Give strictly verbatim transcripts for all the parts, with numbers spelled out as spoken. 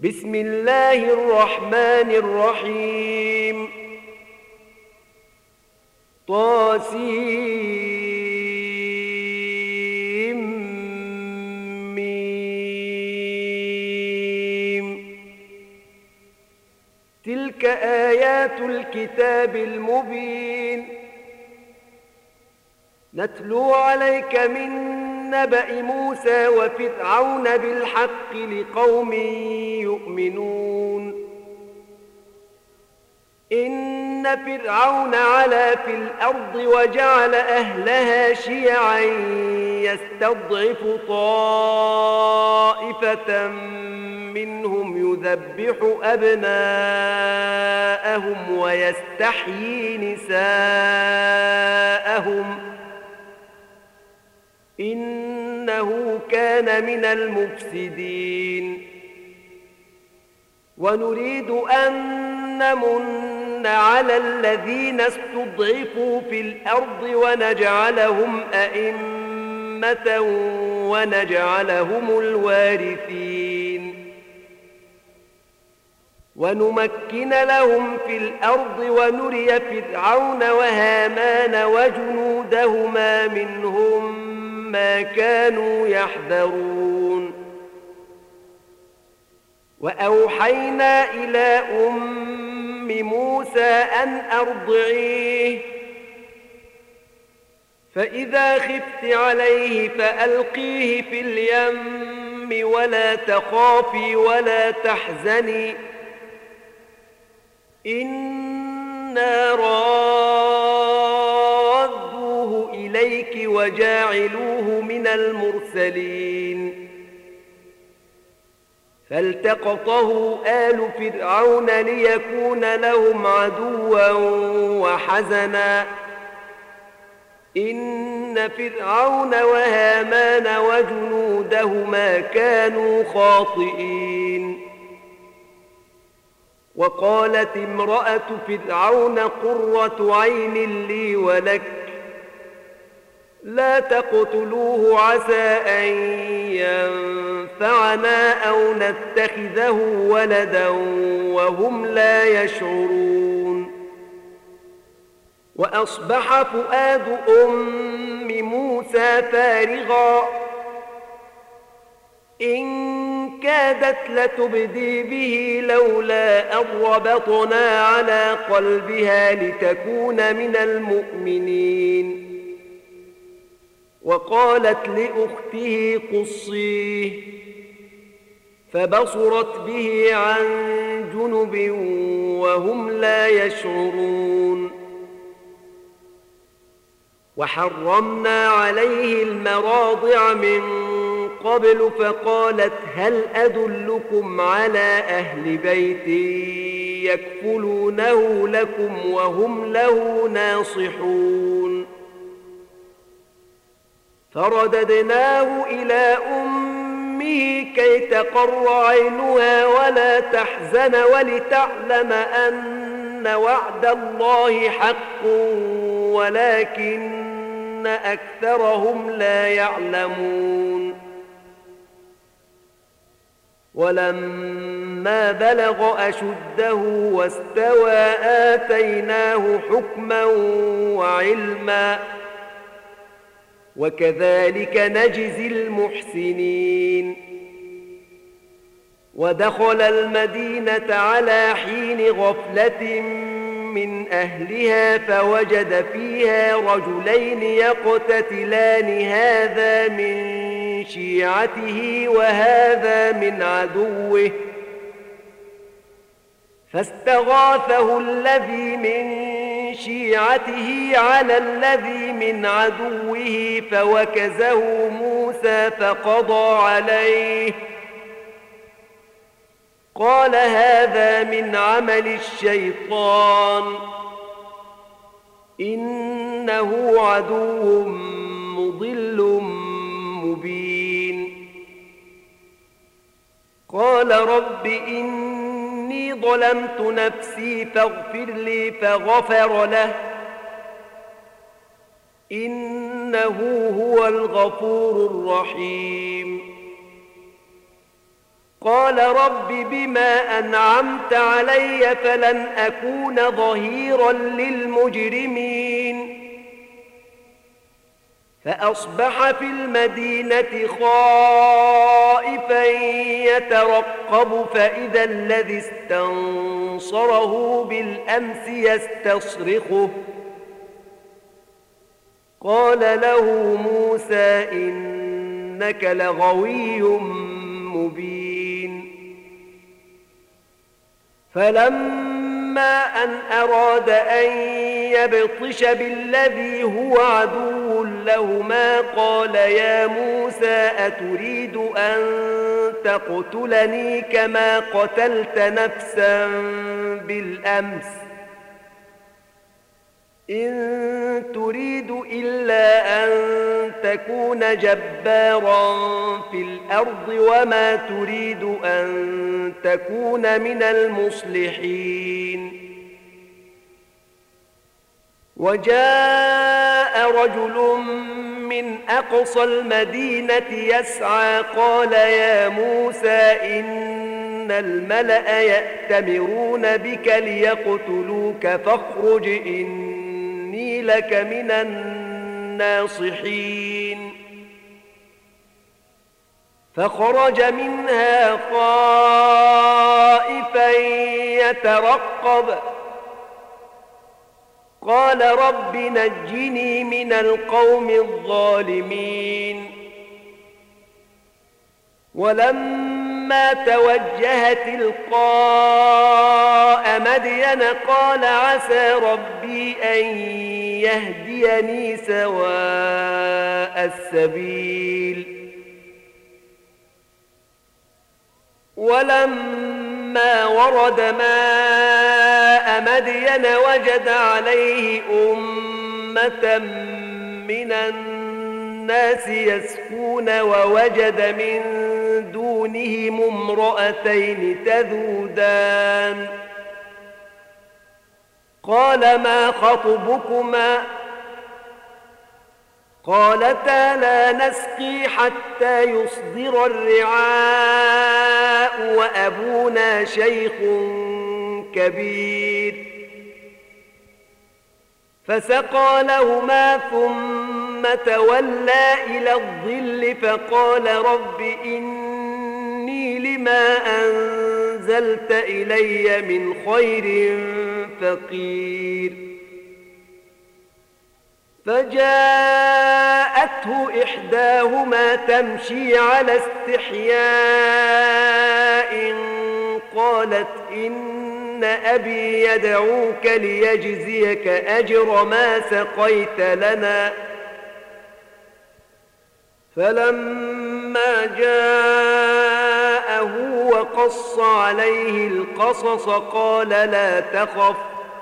بسم الله الرحمن الرحيم طاسيم ميم تلك آيات الكتاب المبين نتلو عليك من نبأ موسى وفرعون بالحق لقوم يؤمنون إن فرعون علا في الأرض وجعل أهلها شيعا يستضعف طائفة منهم يذبح أبناءهم ويستحيي نساءهم إنه كان من المفسدين ونريد أن نمن على الذين استضعفوا في الأرض ونجعلهم أئمة ونجعلهم الوارثين ونمكن لهم في الأرض ونري فرعون وهامان وجنودهما منهم ما كانوا يحذرون وأوحينا إلى أم موسى أن أرضعيه فإذا خفت عليه فألقيه في اليم ولا تخافي ولا تحزني إنا رادوه إليك وجاعلوه من المرسلين فالتقطه آل فرعون ليكون لهم عدوا وحزنا إن فرعون وهامان وجنودهما كانوا خاطئين وقالت امرأة فرعون قرة عين لي ولك لا تقتلوه عسى أن ينفعنا أو نتخذه ولدا وهم لا يشعرون وأصبح فؤاد أم موسى فارغا إن كادت لتبدي به لولا أن ربطنا على قلبها لتكون من المؤمنين وقالت لأخته قصيه فبصرت به عن جنب وهم لا يشعرون وحرمنا عليه المراضع من قبل فقالت هل أدلكم على أهل بيت يكفلونه لكم وهم له ناصحون فرددناه إلى أمه كي تقر عينها ولا تحزن ولتعلم أن وعد الله حق ولكن أكثرهم لا يعلمون ولما بلغ أشده واستوى آتيناه حكما وعلما وكذلك نجزي المحسنين ودخل المدينة على حين غفلة من أهلها فوجد فيها رجلين يقتتلان هذا من شيعته وهذا من عدوه فاستغاثه الذي من شيعته على الذي من عدوه فوكزه موسى فقضى عليه قال هذا من عمل الشيطان إنه عدو مضل مبين قال رب إني ظلمت نفسي فاغفر لي فغفر له إنه هو الغفور الرحيم قال رب بما أنعمت علي فلن أكون ظهيرا للمجرمين فأصبح في المدينة خائفا يترقب فإذا الذي استنصره بالأمس يستصرخه قال له موسى إنك لغوي مبين فلما أن أراد أن يبطش بالذي هو عدو لهما قال يا موسى أتريد أن تقتلني كما قتلت نفسا بالأمس إن تريد إلا أن تكون جبارا في الأرض وما تريد أن تكون من المصلحين وجاء رجل من أقصى المدينة يسعى قال يا موسى إن الملأ يأتمرون بك ليقتلوك فاخرج إني لك من الناصحين فخرج منها خائفا يترقب قال رب نجني من القوم الظالمين ولما توجه تلقاء مدين قال عسى ربي أن يهديني سواء السبيل ولما ورد ماء مدين وجد عليه أمة من الناس يسكون ووجد من دونهم امرأتين تذودان قال ما خطبكما قالتا لا نسقي حتى يصدر الرعاء وأبونا شيخ كبير فسقى لهما ثم تولى إلى الظل فقال رب إني لما أنزلت إلي من خير فقير فجاءته إحداهما تمشي على استحياء قالت إن أبي يدعوك ليجزيك أجر ما سقيت لنا فلما جاءه وقص عليه القصص قال لا تخف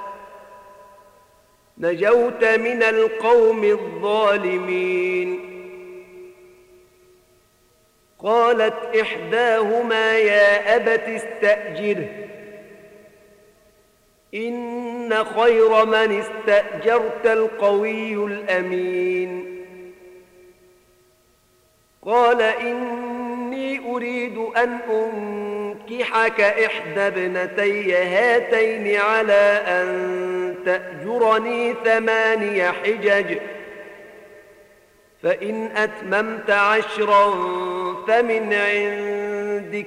نجوت من القوم الظالمين قالت إحداهما يا أبت استأجره إن خير من استأجرت القوي الأمين قال إني أريد أن أنكحك إحدى ابنتي هاتين على أن تأجرني ثماني حجج فإن أتممت عشرا فمن عندك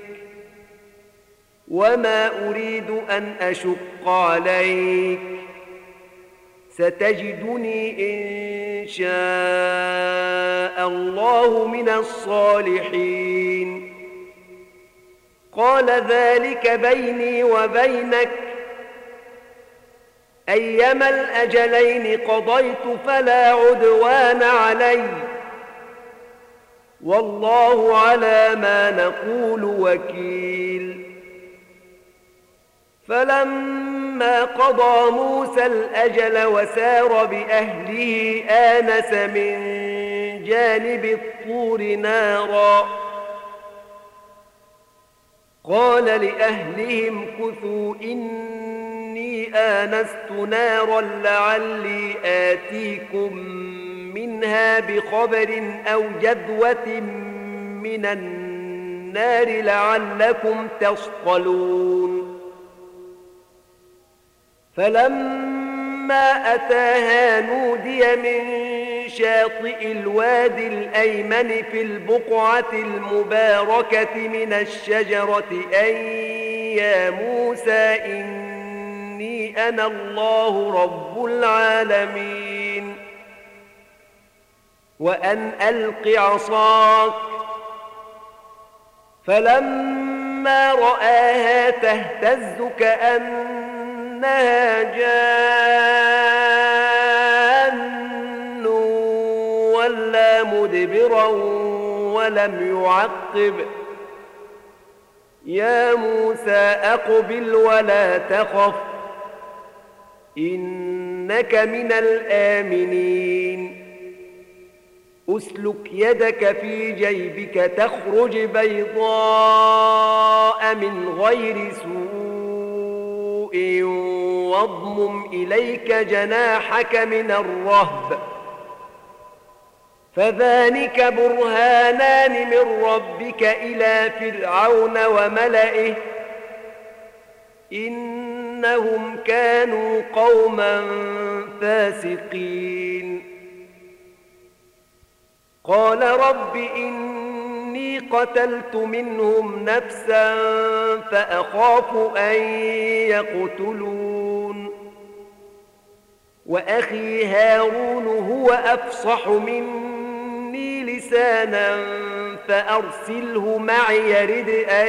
وما أريد أن أشق عليك ستجدني إن شاء الله من الصالحين قال ذلك بيني وبينك أيما الأجلين قضيت فلا عدوان علي والله على ما نقول وكيل فلما قضى موسى الأجل وسار بأهله آنس من جانب الطور نارا قال لأهلهم كثوا إني آنست نارا لعلي آتيكم منها بخبر أو جذوة من النار النار لعلكم تصطلون فلما أتاها نودي من شاطئ الوادي الأيمن في البقعة المباركة من الشجرة أن يا موسى إني أنا الله رب العالمين وأن ألق عصاك فلما رآها تهتز كأنها جان ولا مدبرا ولم يعقب يا موسى أقبل ولا تخف إنك من الآمنين أسلك يدك في جيبك تخرج بيضاء من غير سوء واضمم إليك جناحك من الرهب فذلك برهانان من ربك إلى فرعون وملئه إنهم كانوا قوما فاسقين قال رب إني قتلت منهم نفسا فأخاف أن يقتلون وأخي هارون هو أفصح مني لسانا فأرسله معي يرد أن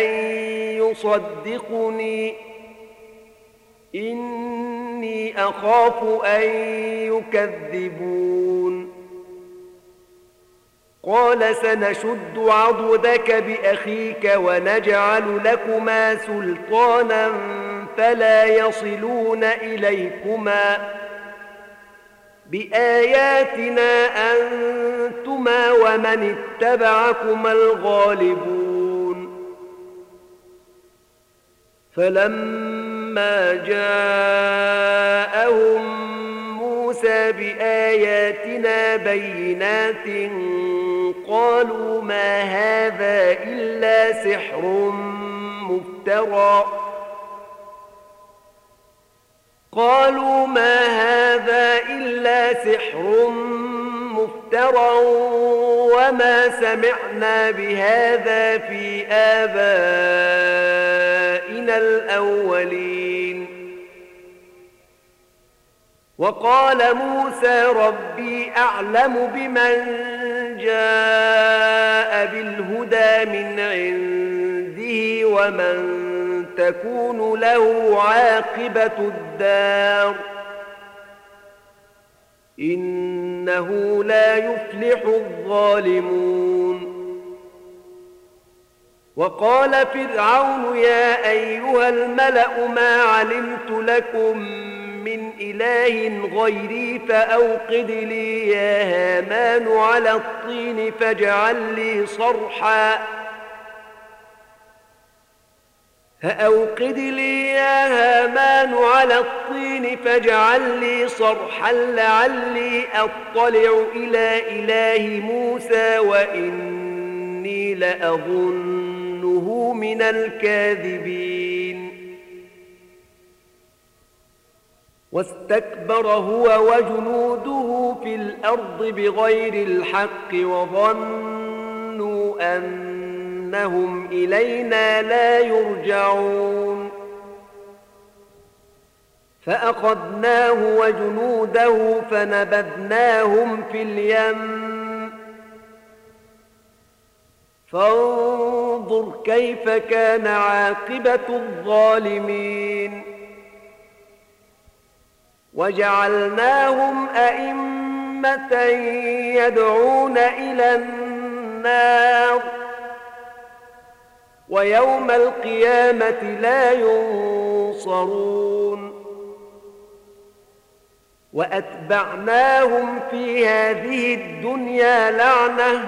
يصدقني إني أخاف أن يكذبون قال سنشد عضدك بأخيك ونجعل لكما سلطانا فلا يصلون إليكما بآياتنا أنتما ومن اتبعكما الغالبون فلما جاءهم موسى بآياتنا بينات قالوا ما هذا إلا سحر مفترى قالوا ما هذا إلا سحر مفترى وما سمعنا بهذا في آبائنا الأولين وقال موسى ربي أعلم بمن جاء بالهدى من عنده ومن تكون له عاقبة الدار إنه لا يفلح الظالمون وقال فرعون يا أيها الملأ ما علمت لكم من إله غيري فأوقد لي يا هامان على الطين فاجعل لي صرحا فأوقد لي يا هامان على الطين فاجعل لي صرحا لعلي أطلع إلى إله موسى وإني لأظنه من الكاذبين واستكبر هو وجنوده في الأرض بغير الحق وظنوا أنهم إلينا لا يرجعون فأخذناه وجنوده فنبذناهم في اليم فانظر كيف كان عاقبة الظالمين وجعلناهم أئمة يدعون إلى النار ويوم القيامة لا ينصرون وأتبعناهم في هذه الدنيا لعنة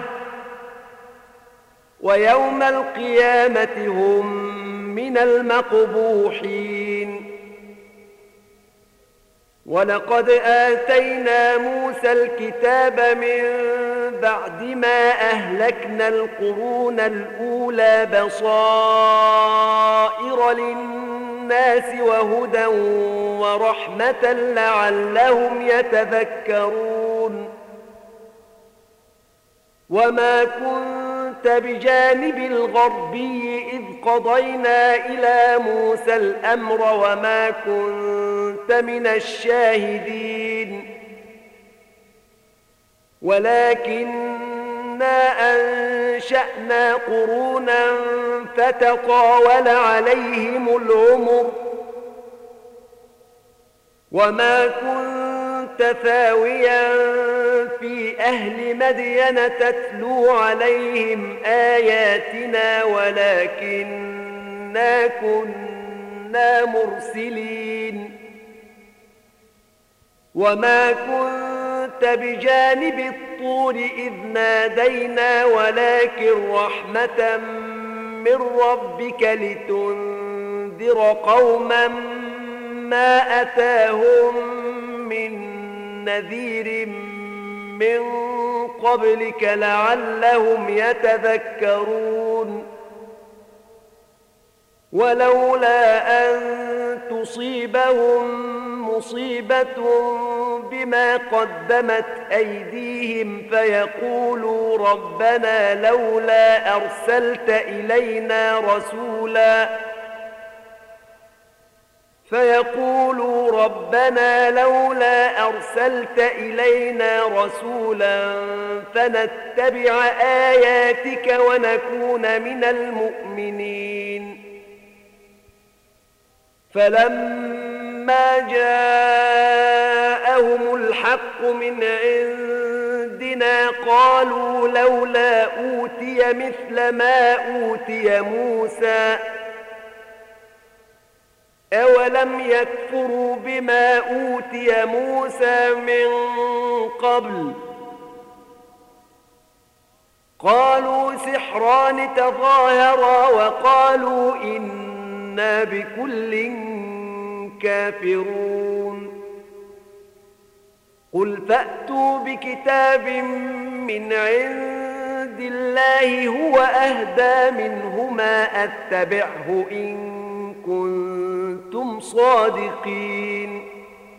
ويوم القيامة هم من المقبوحين ولقد آتينا موسى الكتاب من بعد ما أهلكنا القرون الأولى بصائر للناس وهدى ورحمة لعلهم يتذكرون وما كنت بجانب الغربي إذ قضينا إلى موسى الأمر وما كنت من الشاهدين ولكننا أنشأنا قرونا فتطاول عليهم العمر وما كنت ثاويا في أهل مدين تتلو عليهم آياتنا ولكننا كنا مرسلين وما كنت بجانب الطور إذ نادينا ولكن رحمة من ربك لتنذر قوما ما أتاهم من نذير من قبلك لعلهم يتذكرون ولولا أن تصيبهم مصيبة بما قدمت أيديهم فيقولوا ربنا لولا أرسلت إلينا رسولا فيقولوا ربنا لولا أرسلت إلينا رسولا فنتبع آياتك ونكون من المؤمنين فلما جاءهم الحق من عندنا قالوا لولا أوتي مثل ما أوتي موسى أولم يكفروا بما أوتي موسى من قبل قالوا سحران تظاهرا وقالوا إنا بكل كافرون قل فأتوا بكتاب من عند الله هو أهدى منهما أتبعه إن كنتم صادقين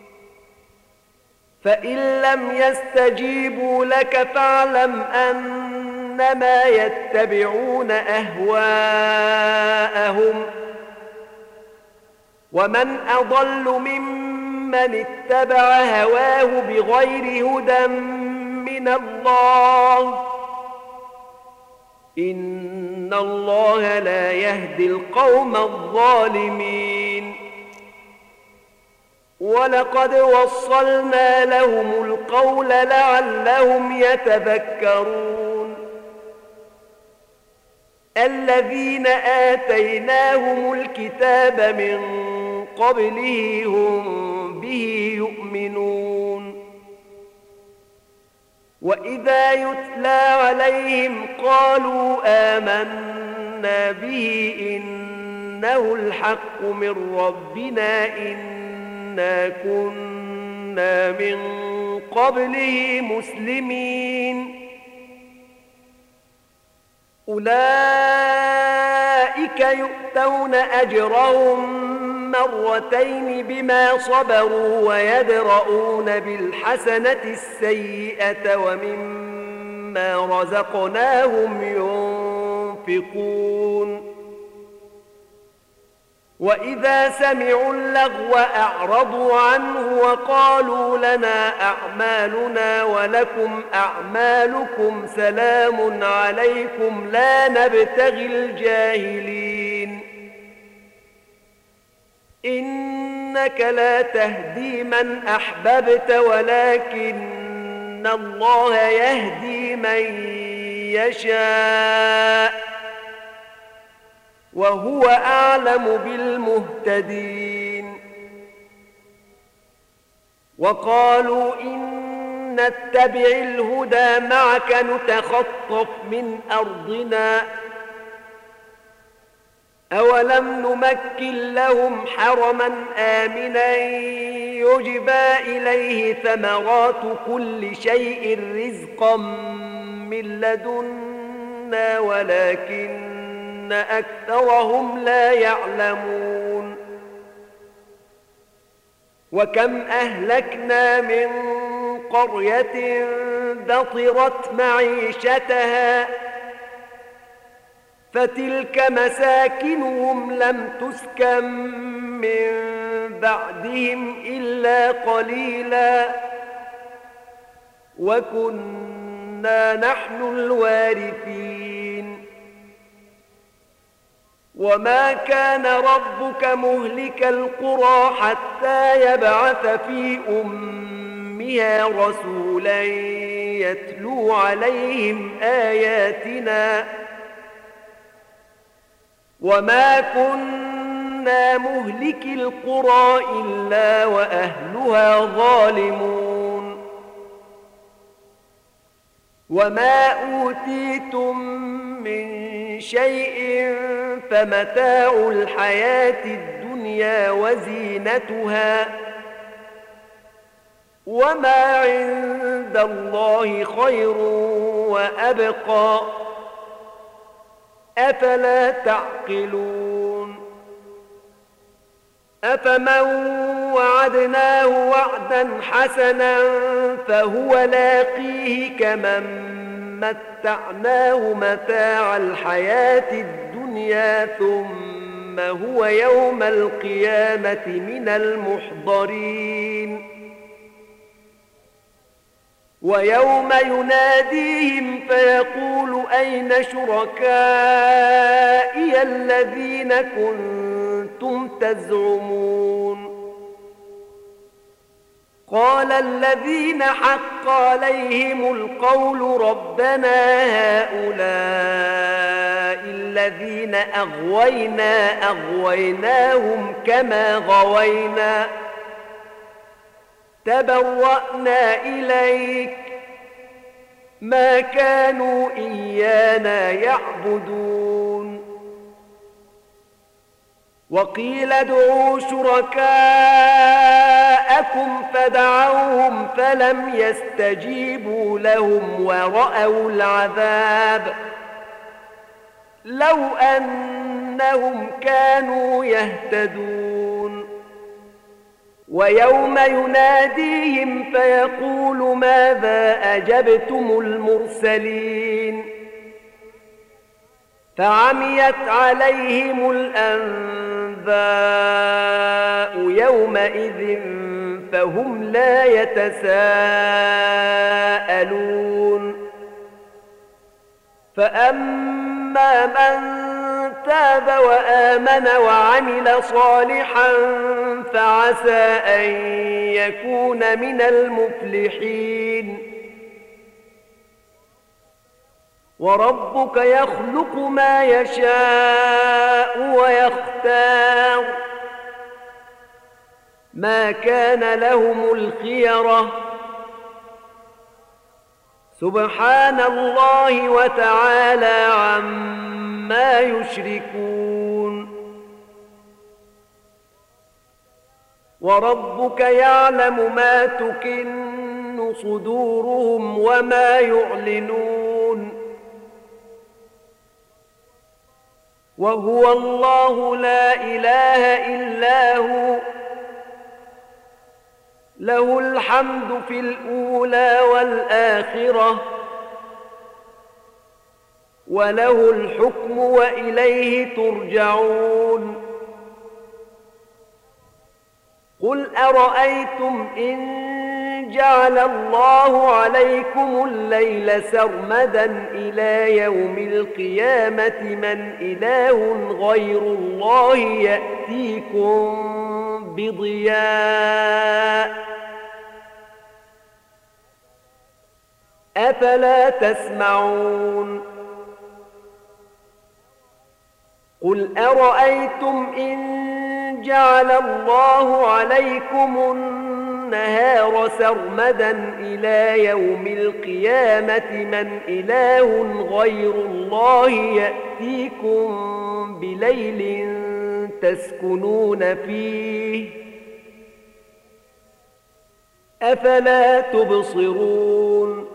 فإن لم يستجيبوا لك فاعلم أنما يتبعون أهواءهم ومن أضل ممن اتبع هواه بغير هدى من الله إن الله لا يهدي القوم الظالمين ولقد وصلنا لهم القول لعلهم يتذكرون الذين آتيناهم الكتاب من قبله هم به يؤمنون وإذا يتلى عليهم قالوا آمنا به إنه الحق من ربنا إنا كنا من قبله مسلمين أولئك يؤتون أجرهم مرتين بما صبروا ويدرؤون بالحسنة السيئة ومما رزقناهم ينفقون وإذا سمعوا اللغو أعرضوا عنه وقالوا لنا أعمالنا ولكم أعمالكم سلام عليكم لا نبتغي الجاهلين إنك لا تهدي من أحببت ولكن الله يهدي من يشاء وهو أعلم بالمهتدين وقالوا إن نتبع الهدى معك نتخطف من أرضنا أولم نمكن لهم حرما آمنا يجبى إليه ثمرات كل شيء رزقا من لدنا ولكن أكثرهم لا يعلمون وكم أهلكنا من قرية بطرت معيشتها فتلك مساكنهم لم تسكن من بعدهم إلا قليلا وكنا نحن الوارثين وما كان ربك مهلك القرى حتى يبعث في أمها رسولا يتلو عليهم آياتنا وما كنا مهلك القرى إلا وأهلها ظالمون وما أوتيتم من شيء فمتاع الحياة الدنيا وزينتها وما عند الله خير وأبقى أفلا تعقلون أفمن وعدناه وعدا حسنا فهو لاقيه كمن متعناه متاع الحياة الدنيا ثم هو يوم القيامة من المحضرين ويوم يناديهم فيقول أين شركائي الذين كنتم تزعمون قال الذين حق عليهم القول ربنا هؤلاء الذين أغوينا أغويناهم كما غوينا تبرأنا إليك ما كانوا إيانا يعبدون وقيل ادعوا شركاءكم فدعوهم فلم يستجيبوا لهم ورأوا العذاب لو أنهم كانوا يهتدون ويوم يناديهم فيقول ماذا أجبتم المرسلين فعميت عليهم الأنباء يومئذ فهم لا يتساءلون فأما من تاب وآمن وعمل صالحا فعسى أن يكون من المفلحين وربك يخلق ما يشاء ويختار ما كان لهم الخيرة سبحان الله وتعالى عما يشركون وربك يعلم ما تكن صدورهم وما يعلنون وهو الله لا إله إلا هو له الحمد في الأولى والآخرة وله الحكم وإليه ترجعون قل أرأيتم إن جعل الله عليكم الليل سرمدا إلى يوم القيامة من إله غير الله يأتيكم بضياء أفلا تسمعون قل أرأيتم إن جعل الله عليكم النهار النهار سرمدا إلى يوم القيامة من إله غير الله يأتيكم بليل تسكنون فيه أفلا تبصرون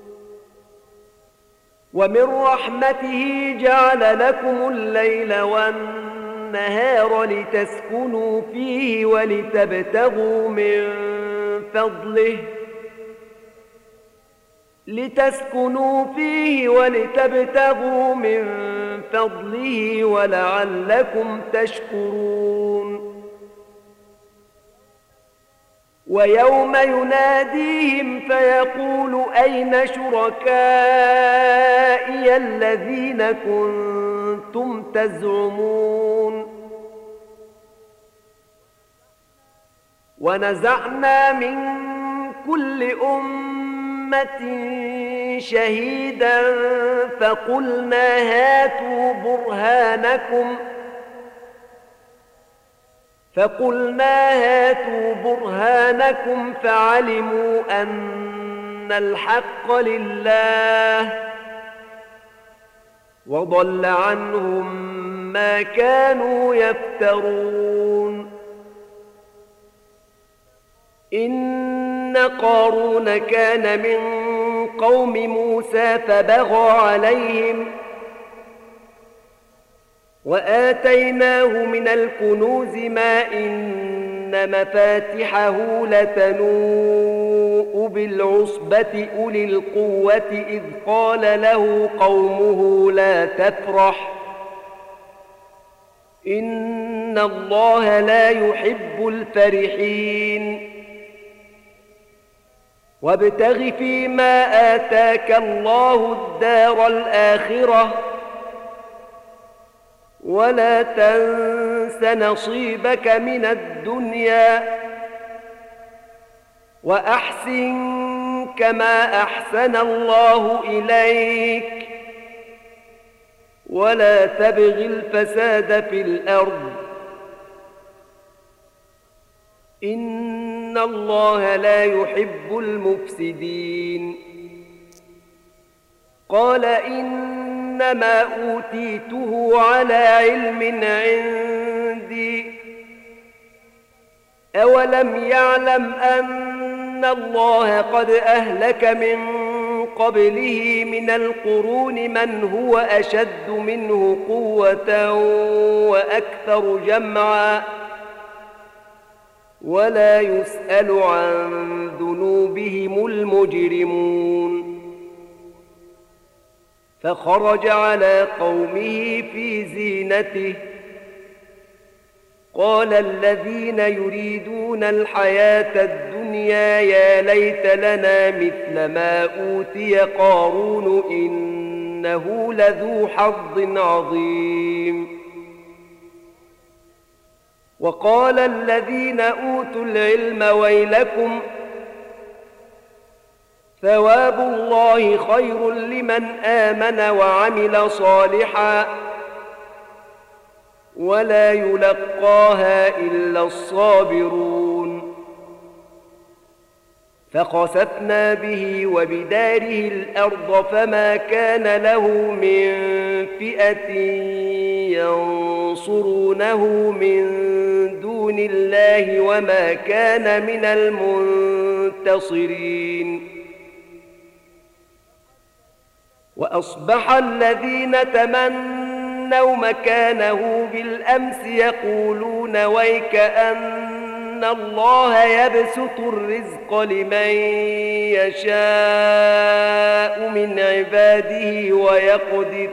ومن رحمته جعل لكم الليل والنهار لتسكنوا فيه ولتبتغوا من فضله لتسكنوا فيه ولتبتغوا من فضله ولعلكم تشكرون ويوم يناديهم فيقول أين شركائي الذين كنتم تزعمون ونزعنا من كل أمة شهيدا فقلنا هاتوا برهانكم فقلنا هاتوا برهانكم فعلموا أن الحق لله وضل عنهم ما كانوا يفترون إن قارون كان من قوم موسى فبغى عليهم وآتيناه من الكنوز ما إن مفاتحه لتنوء بالعصبة أولي القوة إذ قال له قومه لا تفرح إن الله لا يحب الفرحين وابتغ فيما آتاك الله الدار الآخرة ولا تنس نصيبك من الدنيا وأحسن كما أحسن الله إليك ولا تبغ الفساد في الأرض إن الله لا يحب المفسدين قال إنما أوتيته على علم عندي أولم يعلم أن الله قد أهلك من قبله من القرون من هو أشد منه قوة وأكثر جمعا ولا يسأل عن ذنوبهم المجرمون فخرج على قومه في زينته قال الذين يريدون الحياة الدنيا يا ليت لنا مثل ما أوتي قارون إنه لذو حظ عظيم وقال الذين أوتوا العلم ويلكم ثواب الله خير لمن آمن وعمل صالحا ولا يلقاها إلا الصابرون فخسفنا به وبداره الأرض فما كان له من فئة ينصرونه من دون الله وما كان من المنتصرين وأصبح الذين تمنوا مكانه بالأمس يقولون ويك أن الله يبسط الرزق لمن يشاء من عباده ويقدر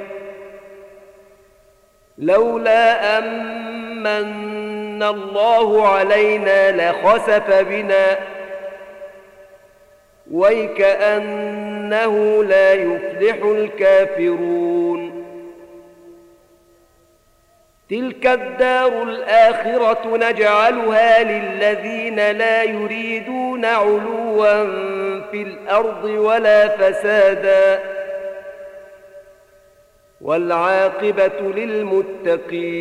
لولا أمن الله علينا لخسف بنا ويكأنه لا يفلح الكافرون تلك الدار الآخرة نجعلها للذين لا يريدون علوا في الأرض ولا فسادا والعاقبة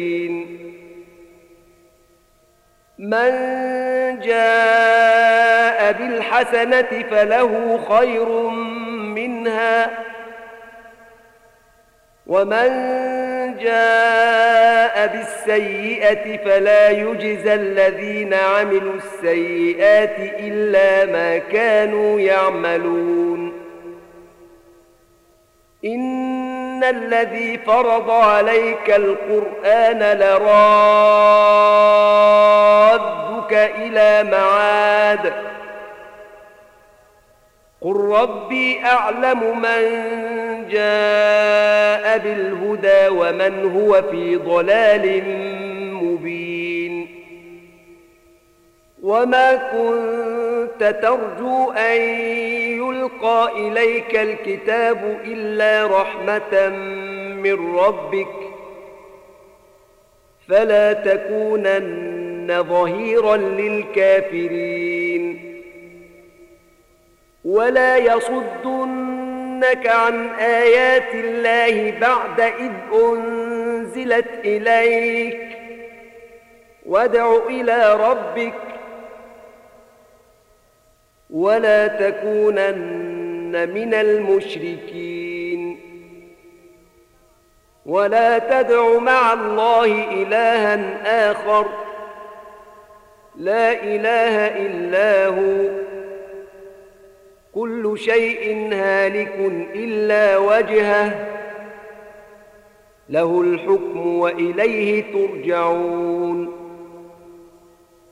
للمتقين من جاء بالحسنة فله خير منها ومن جاء بالسيئة فلا يجزى الذين عملوا السيئات إلا ما كانوا يعملون إن الذي فرض عليك القرآن لرادك إلى معاد قل ربي أعلم من جاء بالهدى ومن هو في ضلال مبين وما كنت ترجو أن يلقى إليك الكتاب إلا رحمة من ربك فلا تكونن ظهيرا للكافرين ولا يصدنك عن آيات الله بعد إذ أنزلت إليك وادع إلى ربك ولا تكونن من المشركين ولا تدع مع الله إلها آخر لا إله إلا هو كل شيء هالك إلا وجهه له الحكم وإليه ترجعون